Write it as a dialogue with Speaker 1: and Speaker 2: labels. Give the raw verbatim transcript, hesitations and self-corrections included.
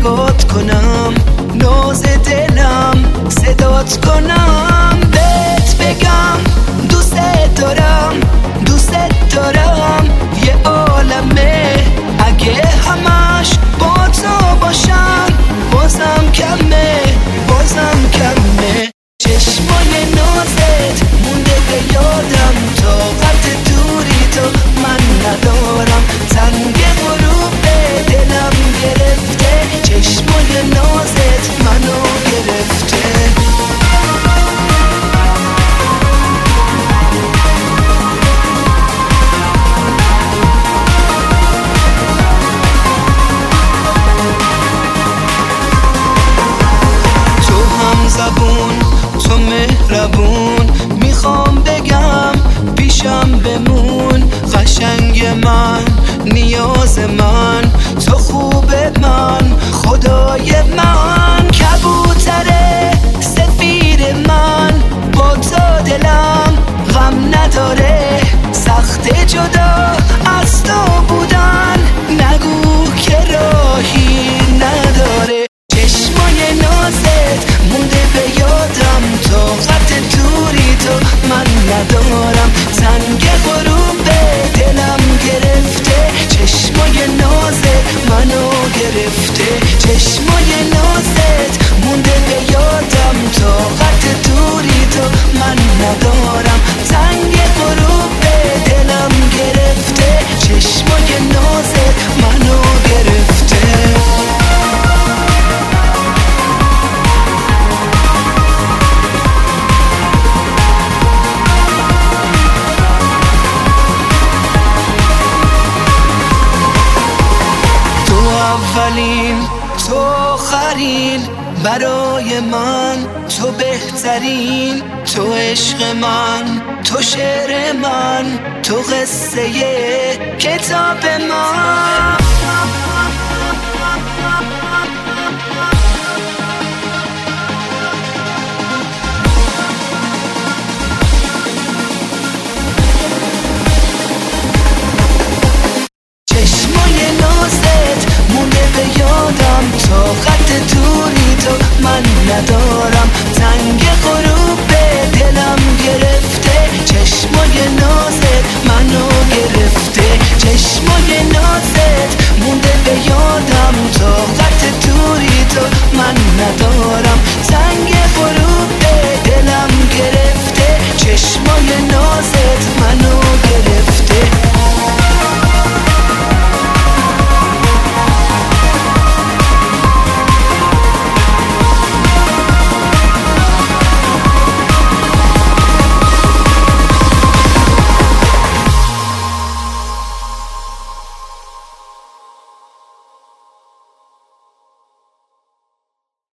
Speaker 1: نگات کنم، ناز دلم صدات کنم، بهت بگم دوست دارم دوست دارم. یه عالمه اگه همش با تو باشم بازم کمه بازم کمه. چشمای نازت مونده به یادم، طاقت دوری تو من ندارم، تنگ غروب دلم گرفته، چشمای نازت منو گرفته. زبون تو مهربون، میخوام بگم پیشم بمون، قشنگ من نیاز من تو خوب من خدای من، کبوتر سفیر من با تو دلم غم نداره، سخت جدا از تو بودن نگو که راهی نداره. چشمای نازت مونده به یادم، طاقت دوری تو من ندارم، تنگ غروب دلم گرفته، چشمای نازت منو گرفته، چشمای نازت مونده به یادم، طاقت دوری تو من ندارم، تنگ غروب دلم گرفته، چشمای نازت منو گرفته. اولین تو آخرین برای من، تو بهترین، تو عشق من، تو شعر من، تو قصه کتاب من.